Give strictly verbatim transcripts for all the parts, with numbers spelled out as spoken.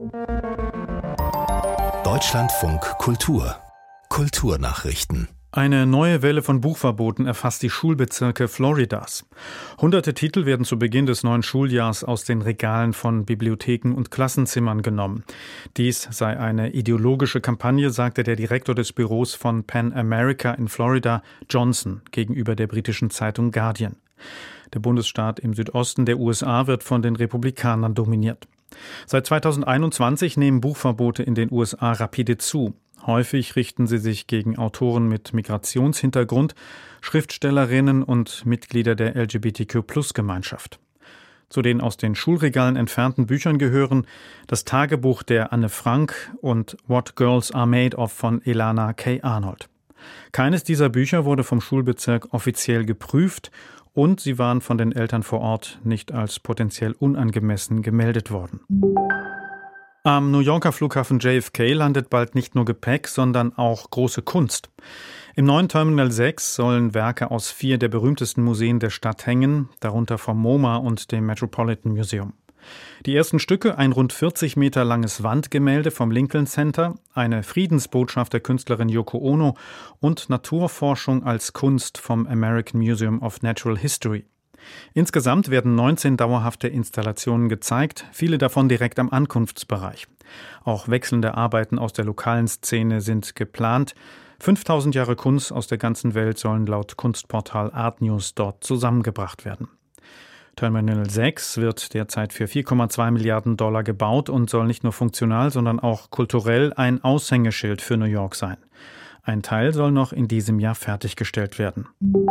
Deutschlandfunk Kultur. Kulturnachrichten. Eine neue Welle von Buchverboten erfasst die Schulbezirke Floridas. Hunderte Titel werden zu Beginn des neuen Schuljahrs aus den Regalen von Bibliotheken und Klassenzimmern genommen. Dies sei eine ideologische Kampagne, sagte der Direktor des Büros von Pan America in Florida, Johnson, gegenüber der britischen Zeitung Guardian. Der Bundesstaat im Südosten der U S A wird von den Republikanern dominiert. Seit zweitausendeinundzwanzig nehmen Buchverbote in den U S A rapide zu. Häufig richten sie sich gegen Autoren mit Migrationshintergrund, Schriftstellerinnen und Mitglieder der L G B T Q Plus Gemeinschaft. Zu den aus den Schulregalen entfernten Büchern gehören das Tagebuch der Anne Frank und What Girls Are Made Of von Elana K. Arnold. Keines dieser Bücher wurde vom Schulbezirk offiziell geprüft und sie waren von den Eltern vor Ort nicht als potenziell unangemessen gemeldet worden. Am New Yorker Flughafen J F K landet bald nicht nur Gepäck, sondern auch große Kunst. Im neuen Terminal sechs sollen Werke aus vier der berühmtesten Museen der Stadt hängen, darunter vom MoMA und dem Metropolitan Museum. Die ersten Stücke, ein rund vierzig Meter langes Wandgemälde vom Lincoln Center, eine Friedensbotschaft der Künstlerin Yoko Ono und Naturforschung als Kunst vom American Museum of Natural History. Insgesamt werden neunzehn dauerhafte Installationen gezeigt, viele davon direkt am Ankunftsbereich. Auch wechselnde Arbeiten aus der lokalen Szene sind geplant. fünftausend Jahre Kunst aus der ganzen Welt sollen laut Kunstportal Artnews dort zusammengebracht werden. Terminal sechs wird derzeit für vier Komma zwei Milliarden Dollar gebaut und soll nicht nur funktional, sondern auch kulturell ein Aushängeschild für New York sein. Ein Teil soll noch in diesem Jahr fertiggestellt werden.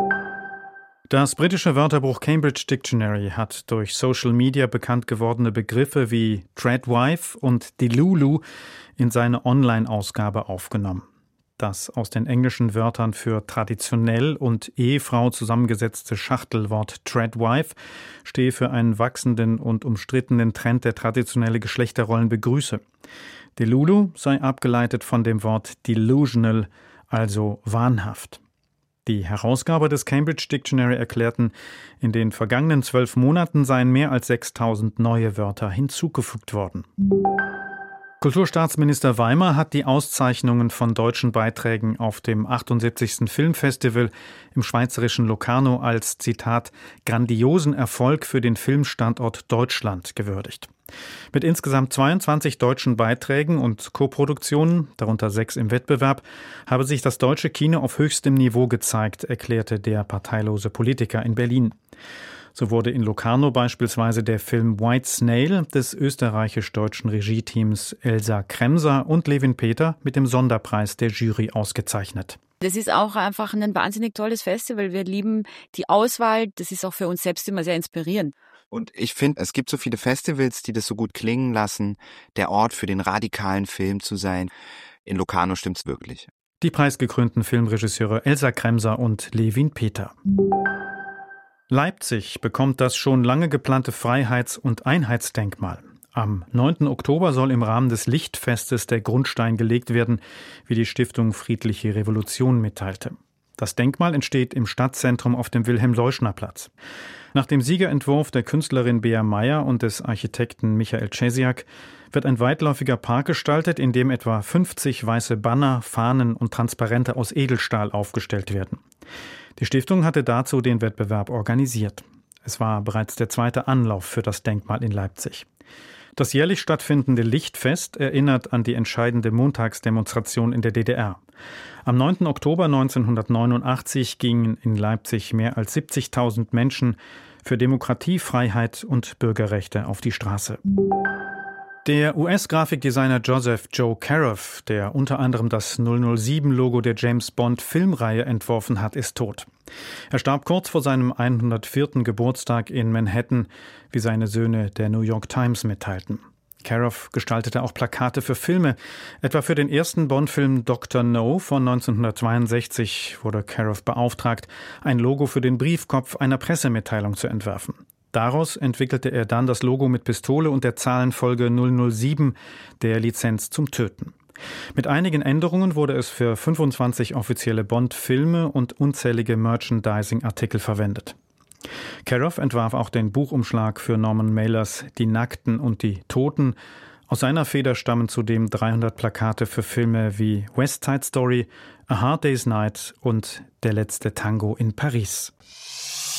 Das britische Wörterbuch Cambridge Dictionary hat durch Social Media bekannt gewordene Begriffe wie Tradwife und Delulu in seine Online-Ausgabe aufgenommen. Das aus den englischen Wörtern für traditionell und Ehefrau zusammengesetzte Schachtelwort Tradwife stehe für einen wachsenden und umstrittenen Trend, der traditionelle Geschlechterrollen begrüße. Delulu sei abgeleitet von dem Wort delusional, also wahnhaft. Die Herausgeber des Cambridge Dictionary erklärten, in den vergangenen zwölf Monaten seien mehr als sechstausend neue Wörter hinzugefügt worden. Kulturstaatsminister Weimer hat die Auszeichnungen von deutschen Beiträgen auf dem achtundsiebzigsten Filmfestival im schweizerischen Locarno als, Zitat, grandiosen Erfolg für den Filmstandort Deutschland gewürdigt. Mit insgesamt zweiundzwanzig deutschen Beiträgen und Koproduktionen, darunter sechs im Wettbewerb, habe sich das deutsche Kino auf höchstem Niveau gezeigt, erklärte der parteilose Politiker in Berlin. So wurde in Locarno beispielsweise der Film White Snail des österreichisch-deutschen Regie-Teams Elsa Kremser und Levin Peter mit dem Sonderpreis der Jury ausgezeichnet. Das ist auch einfach ein wahnsinnig tolles Festival. Wir lieben die Auswahl. Das ist auch für uns selbst immer sehr inspirierend. Und ich finde, es gibt so viele Festivals, die das so gut klingen lassen, der Ort für den radikalen Film zu sein. In Locarno stimmt's wirklich. Die preisgekrönten Filmregisseure Elsa Kremser und Levin Peter. Leipzig bekommt das schon lange geplante Freiheits- und Einheitsdenkmal. Am neunten Oktober soll im Rahmen des Lichtfestes der Grundstein gelegt werden, wie die Stiftung Friedliche Revolution mitteilte. Das Denkmal entsteht im Stadtzentrum auf dem Wilhelm-Leuschner-Platz. Nach dem Siegerentwurf der Künstlerin Bea Meyer und des Architekten Michael Czesiak wird ein weitläufiger Park gestaltet, in dem etwa fünfzig weiße Banner, Fahnen und Transparente aus Edelstahl aufgestellt werden. Die Stiftung hatte dazu den Wettbewerb organisiert. Es war bereits der zweite Anlauf für das Denkmal in Leipzig. Das jährlich stattfindende Lichtfest erinnert an die entscheidende Montagsdemonstration in der D D R. Am neunten Oktober neunzehnhundertneunundachtzig gingen in Leipzig mehr als siebzigtausend Menschen für Demokratie, Freiheit und Bürgerrechte auf die Straße. Der U S-Grafikdesigner Joseph Joe Karoff, der unter anderem das null null sieben-Logo der James-Bond-Filmreihe entworfen hat, ist tot. Er starb kurz vor seinem hundertvierten Geburtstag in Manhattan, wie seine Söhne der New York Times mitteilten. Karoff gestaltete auch Plakate für Filme. Etwa für den ersten Bond-Film Doktor No von neunzehnhundertzweiundsechzig wurde Karoff beauftragt, ein Logo für den Briefkopf einer Pressemitteilung zu entwerfen. Daraus entwickelte er dann das Logo mit Pistole und der Zahlenfolge null null sieben, der Lizenz zum Töten. Mit einigen Änderungen wurde es für fünfundzwanzig offizielle Bond-Filme und unzählige Merchandising-Artikel verwendet. Karoff entwarf auch den Buchumschlag für Norman Mailers Die Nackten und die Toten, Aus seiner Feder stammen zudem dreihundert Plakate für Filme wie West Side Story, A Hard Day's Night und Der letzte Tango in Paris.